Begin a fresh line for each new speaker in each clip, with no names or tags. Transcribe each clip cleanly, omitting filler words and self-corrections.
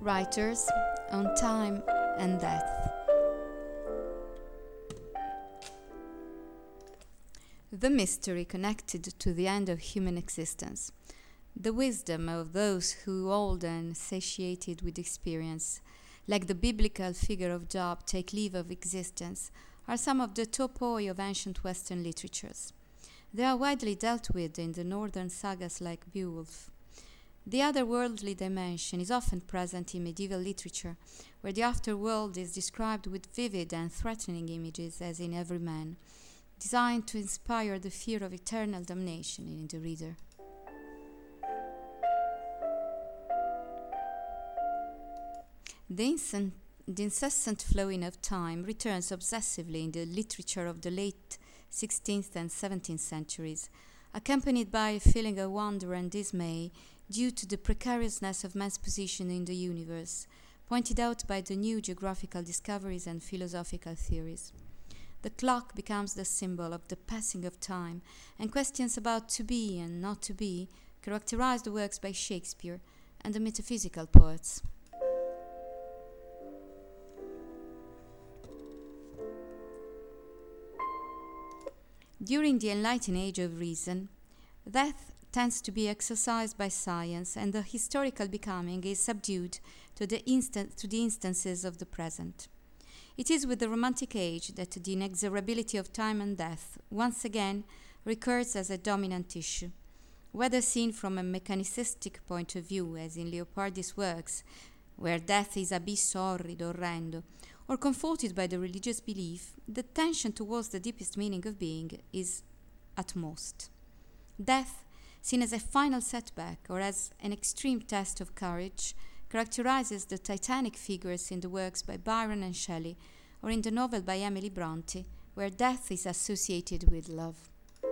Writers on Time and Death. The mystery connected to the end of human existence, the wisdom of those who, old and satiated with experience, like the biblical figure of Job, take leave of existence, are some of the topoi of ancient Western literatures. They are widely dealt with in the northern sagas like Beowulf. The otherworldly dimension is often present in medieval literature, where the afterworld is described with vivid and threatening images, as in Everyman, designed to inspire the fear of eternal damnation in the reader. The incessant flowing of time returns obsessively in the literature of the late 16th and 17th centuries, accompanied by a feeling of wonder and dismay due to the precariousness of man's position in the universe, pointed out by the new geographical discoveries and philosophical theories. The clock becomes the symbol of the passing of time, and questions about to be and not to be characterize the works by Shakespeare and the metaphysical poets. During the enlightened age of reason, death tends to be exorcised by science, and the historical becoming is subdued to the instances of the present. It is with the Romantic Age that the inexorability of time and death once again recurs as a dominant issue, whether seen from a mechanicistic point of view, as in Leopardi's works, where death is abisso orrido, orrendo, or comforted by the religious belief, the tension towards the deepest meaning of being is utmost. Death, seen as a final setback or as an extreme test of courage, characterizes the titanic figures in the works by Byron and Shelley, or in the novel by Emily Bronte, where death is associated with love.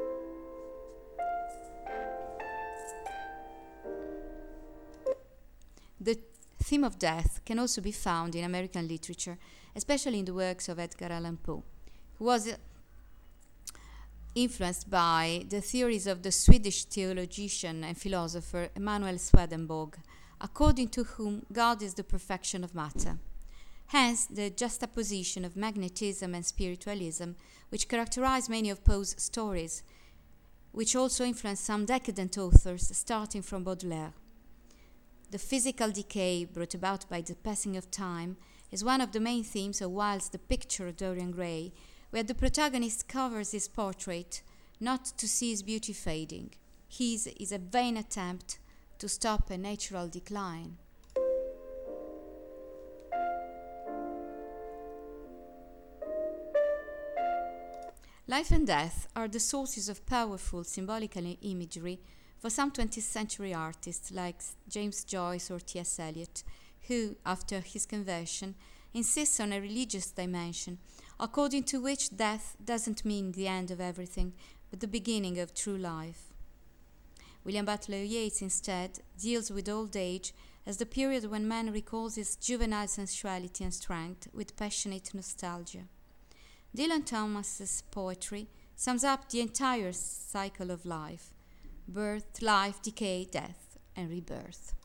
The theme of death can also be found in American literature, especially in the works of Edgar Allan Poe, who was influenced by the theories of the Swedish theologian and philosopher Emanuel Swedenborg, according to whom God is the perfection of matter. Hence, the juxtaposition of magnetism and spiritualism, which characterize many of Poe's stories, which also influenced some decadent authors, starting from Baudelaire. The physical decay brought about by the passing of time is one of the main themes of Wilde's The Picture of Dorian Gray, where the protagonist covers his portrait not to see his beauty fading. His is a vain attempt to stop a natural decline. Life and death are the sources of powerful symbolical imagery for some 20th century artists like James Joyce or T.S. Eliot, who, after his conversion, insists on a religious dimension, according to which death doesn't mean the end of everything, but the beginning of true life. William Butler Yeats instead deals with old age as the period when man recalls his juvenile sensuality and strength with passionate nostalgia. Dylan Thomas's poetry sums up the entire cycle of life: birth, life, decay, death, and rebirth.